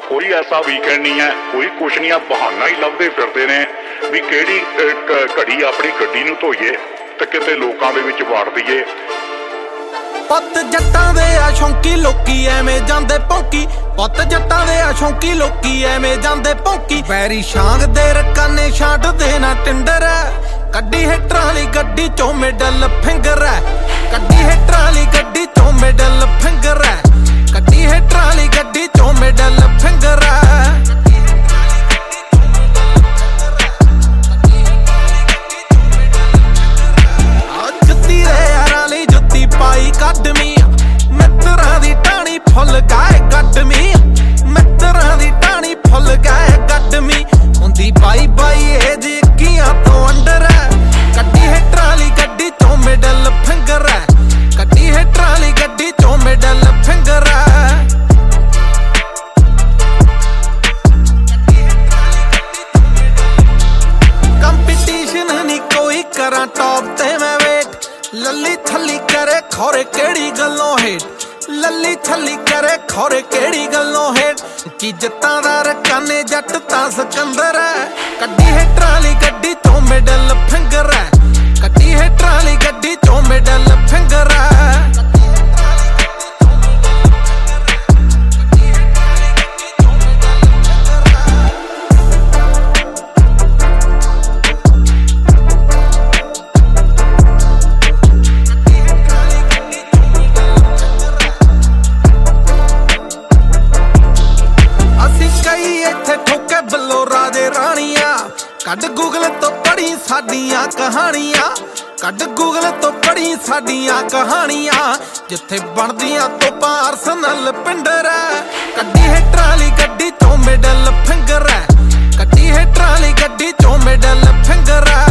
कोई ऐसा वीकेंड नहीं है, कोई कुछ नहीं है, बहाना ही लभदे फिरदे ने भी किहड़ी घड़ी अपनी गड्डी नूं धोईए ते किते लोकां दे विच वाड़ दईए। पुत जट्टां दे आ शौंकी लोकी एवें जांदे भौंकी, पुत जट्टां दे आ शौंकी लोकी एवें जांदे भौंकी। पैरी शांग दे रकाने छाट देना टिंडर है, कड्डी हिटरां वाली गड्डी चों मिडल फिंगर है, कड्डी हिटरां वाली गड्डी चों मिडल फिंगर है, कड्डी हिटरां वाली गड्डी चों मिडल फिंगर है। जुत्ती दे यारां लई जुत्ती पाई कड्डमी, मित्तरां दी टाणी फुल गाए कड्डमी, मित्तरां दी टाणी फुल गाए कड्डमी। हुंदी बाई बाई एज 21 तो अंडर है, कड्डी हिटरां वाली गड्डी चों मिडल फिंगर है, कड्डी हिटरां वाली गड्डी चों मिडल फिंगर है। कंपीटीशन नहीं कोई करा टॉप ते मैं वेट, लली थली करे खौरे केड़ी गल्लों हेट, लली थली करे खौरे केड़ी गल्लों हेट। कि जित्तां दा रकाने जट तां सिकंदर है, कड्डी हिटरां वाली गड्डी चों मिडल फिंगर है, कड्डी हिटरां वाली गड्डी चों मिडल फिंगर है। कड गूगल तो पढ़ी साडियां कहानियां, कड गूगल तो पढ़ी साडियां कहानियां, जिथे बनदियां तोपां आर्सनल पिंडर है। कड्डी हिटरां वाली गड्डी चों मिडल फिंगर है, कड्डी हिटरां वाली गड्डी चों मिडल फिंगर है।